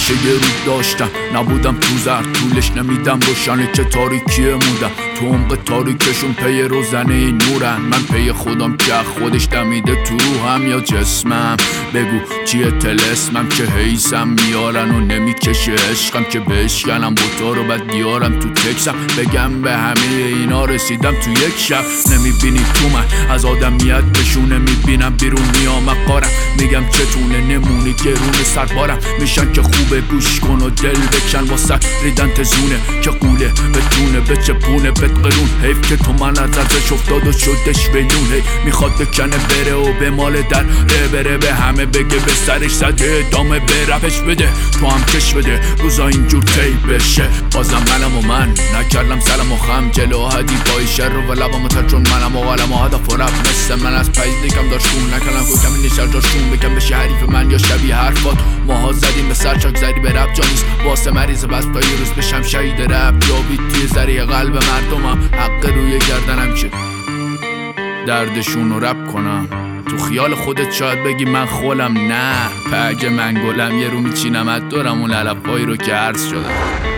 همیشه یه رود داشتم، نبودم تو زرد طولش نمیدم روشنه که تاریکیه مودم. تو عمق تاریکشون پی روزنه نورن، من پی خودم که خودش دمیده تو روحم یا جسمم. بگو چیه طلسمم که حیثم میارن و نمیکشه عشقم که بشکنم بوتا رو بعد بیارم تو تکسم. بگم به همه اینا رسیدم تو یک شب. نمیبینی تو من از آدمیت بشونه، میبینم بیرون میام قارم، میگم چتونه نمونی گرون سربارم. میشن که خوبه گوش کن و دل بکن واسه ریدن تزونه که قوله بتونه بچپونه بتقرون. حیف که تو من از ارزش افتاد و شدش ولون. هی میخواد بکنه بره و به مال در بره، به همه بگه به سرش زده ادامه به رپش بده. تو هم کش بده روزا اینجور طی بشه. بازم منم و من نکردم سلام و خم جلو حدی پای شر و لبام تر چون منم و قلم و هدف و رپ مثل من از پایز دیکم داشتون نکردم که کمی نشر داشتون بکن بشه حریف من یا شبیه حرفات. ماها زدیم به سر چاک زدی به رپ جانیست واسه مریض بس تا یه روز بشم شهید رپ. جاوید توی زریع قلب مردمم، حق روی گردنم که دردشون رو رپ کنم. تو خیال خودت شاید بگی من خولم، نه پگه من گلم یه رو میچینم از دورم اون علفایی رو که عرض شدم.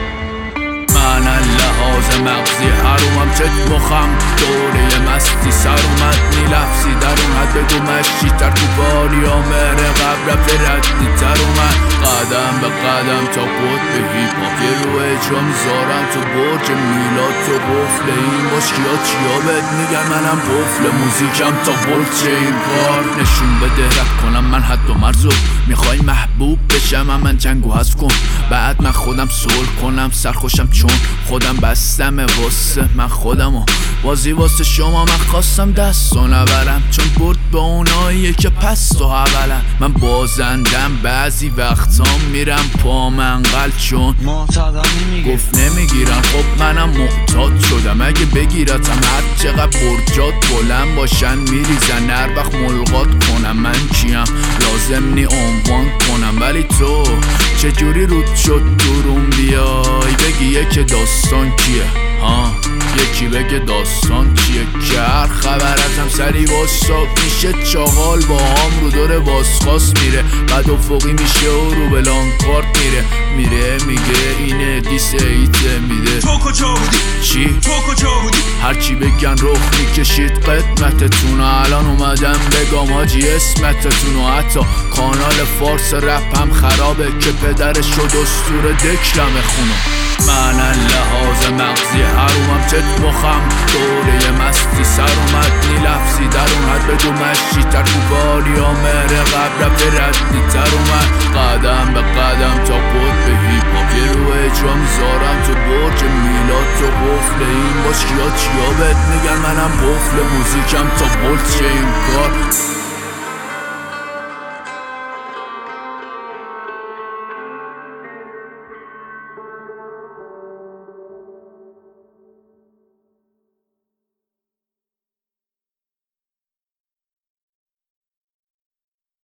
من لحاظ مغزی حرومم چت مخم دوره مستی سر اومد میلفظی در اومد بگو مشی تر تو باری ها مهر قبر فردی تر اومد. قدم به قدم تا بود به هیپاپ یه رو اجرا میذارم تو برج میلاد تو قفل این مشکیات چیا بد میگن منم قفل موزیکم تا برج این کار نشون بده رپ کنم من حد و مرزو. میخوای محبوب بشم من جنگو حذف کن بعد من خودم صلح کنم سرخوشم چون خودم بستم واسه من خودمو بازی واسه شما. من خواستم دست و نبرم چون برد به اوناییه که پس و اولم. من بازندم بعضی وقتا میرم پا منقل چون گفت نمیگیرم. خب منم محتاط شدم اگه بگیرتم هر چقدر برجات بلند باشن میریزن هر وقت ملغات کنم. من کیم لازم نی عنوان کنم ولی تو چجوری رود شد درون بیای بگی یک داستان کیه ها یکی بگه داستان چیه که هر خبر ازم سری واساب میشه چاقال با هم رو دور واسخواست میره بعد افقی میشه و رو بلانکارت میره میگه اینه دیس ایته میده. تو کجا بودی؟ چی؟ تو کجا بودی؟ هرچی بگن رخ میکشید قدمتتون الان اومدم بگم حاجی اسمتتون. حتی کانال فارس رپ هم خرابه که پدرش شد اسطوره دکلم خونو. من لحاظ مغزی حرومم چت مخم دوره مستی سر اومد نیلفظی در اومد بدو مشی تر تو باری ها مهر قبر فردی تر اومد. قدم به قدم تا بود به هیپاپ یه رو اجرا میذارم تو برج میلاد تو قفل این باشکیا چیا بد میگن منم قفل موزیکم تا برج این کار.